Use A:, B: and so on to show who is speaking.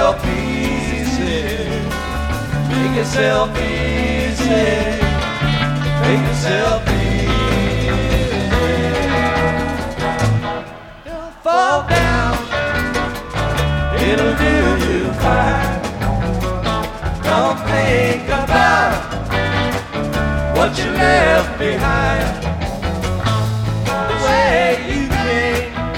A: yourself easy. Make yourself easy. Make yourself easy. Don't fall down. It'll do you fine. Don't think about what you left behind.